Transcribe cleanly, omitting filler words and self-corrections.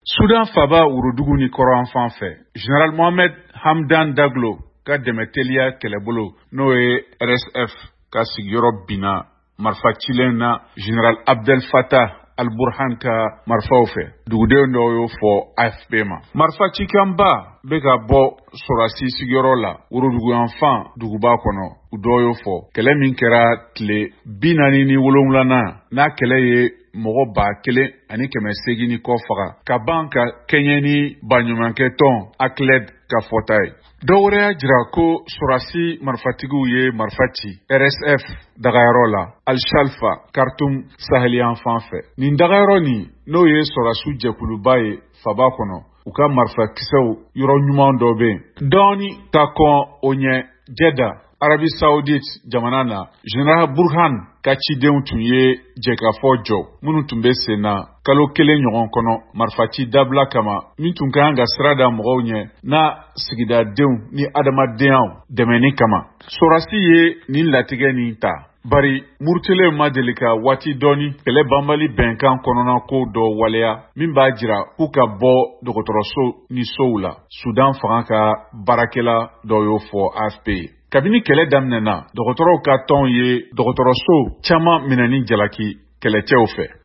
Sudan faba Wurodugu ni kɔrɔn fan fɛ. Général Mohamed Hamdan Daglo ka dɛmɛteliya kɛlɛbolo n'o ye RSF ka sigiyɔrɔ binna marifa cilen na Général Abdel Fattah al-Burhan ka marifaw fɛ. Dugudenw dɔw y'o fɔ AFP ma. Marifa cikanba bɛ ka bɔ Sorasi sigiyɔrɔ la Wurodugu yanfan duguba kɔnɔ. U dɔw y'o fɔ. Kɛlɛ min kɛra tile 47 n'a kɛlɛ ye mɔgɔ 1,800 kɔ faga ka ban ka kɛɲɛ ni baɲumankɛ tɔn ACLED ka fɔta ye. Dɔwɛrɛ y'a jira ko Sorasi marifatigiw ye marifa ci RSF dagayɔrɔ la Al-Shalfa Khartoum Sahel yanfan fɛ. Nin dagayɔrɔ nin n'o ye Sorasiw jɛkuluba ye faba kɔnɔ u ka marifakisɛw yɔrɔ ɲuman dɔ bɛ yen. Dɔɔni ka kɔn o ɲɛ Jeddah Arabie Saoudite jamana na Général Burhan ka cidenw tun ye jɛkafɔ jɔ minnu tun bɛ sen na kalo 1 ɲɔgɔn kɔnɔ marifaci dabila kama min tun kan ka sira da mɔgɔw ɲɛ n'a sigidadenw ni adamadenyaw dɛmɛni kama. Sorasi ye nin latigɛ nin ta. Bari Murtele ma deli ka waati dɔɔni kɛlɛ banbali bɛnkan kɔnɔna ko dɔ waleya min b'a jira k'u ka bɔ dɔgɔtɔrɔso ni sow la. Sudan fanga ka baarakɛla dɔ y'o fɔ AFP ye. Kabini kɛlɛ daminɛna, dɔgɔtɔrɔw ka tɔn ye dɔgɔtɔrɔso caman minɛni jalaki kɛlɛcɛw fɛ.